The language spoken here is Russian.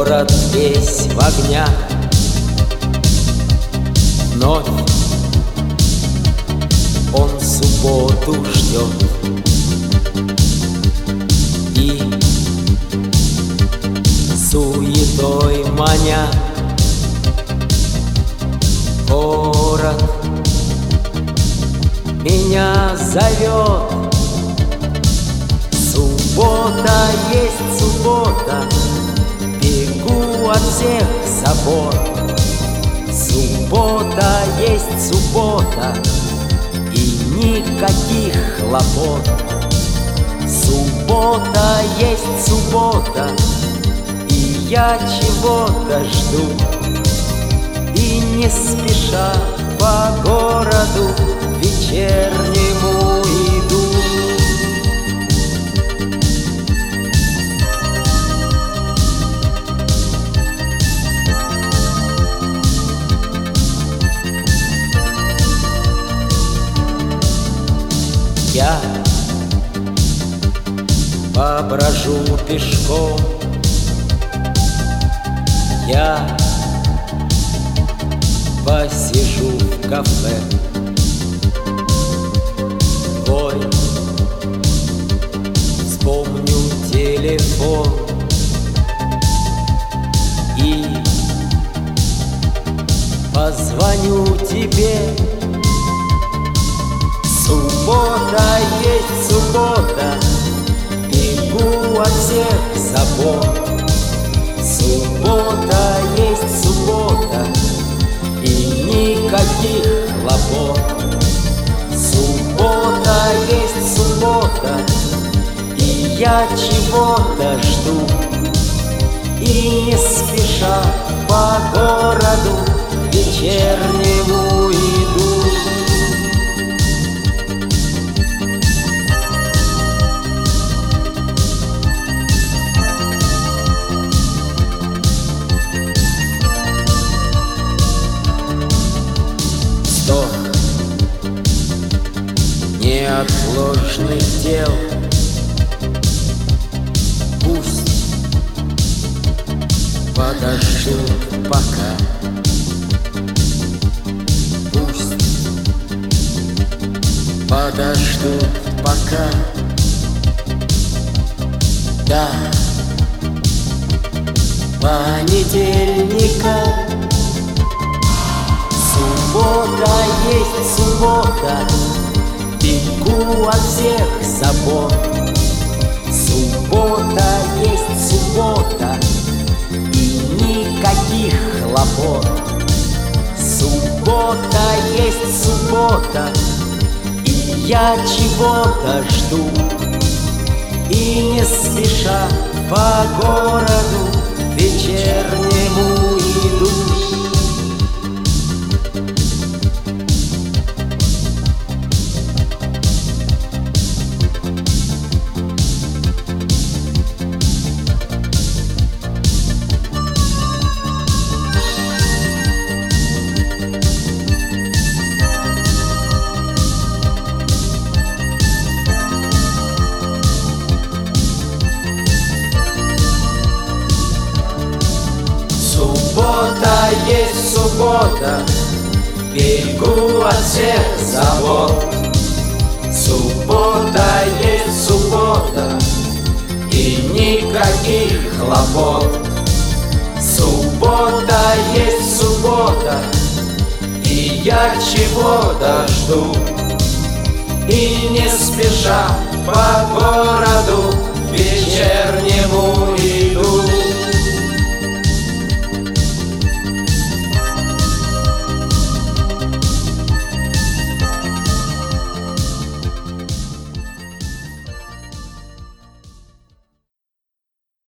Город весь в огнях, вновь он субботу ждет. И суетой маня город меня зовет. Суббота есть суббота, бегу от всех забот. Суббота есть суббота, и никаких хлопот. Суббота есть суббота, и я чего-то жду. И не спеша по городу вечернему иду. Я поброжу пешком, я посижу в кафе. Твой вспомню телефон и позвоню тебе. Суббота есть суббота, бегу от всех забот. Суббота есть суббота, и никаких хлопот. Суббота есть суббота, и я чего-то жду. И не спеша по городу вечернему иду. Неотложных дел пусть подождут пока. Пусть подождут пока. До понедельника. Суббота есть суббота, бегу от всех забот. Суббота есть суббота, и никаких хлопот. Суббота есть суббота, и я чего-то жду. И не спеша по городу вечернему иду. Суббота есть суббота, бегу от всех забот. Суббота есть суббота, и никаких хлопот. Суббота есть суббота, и я чего-то жду. И не спеша по городу вечернему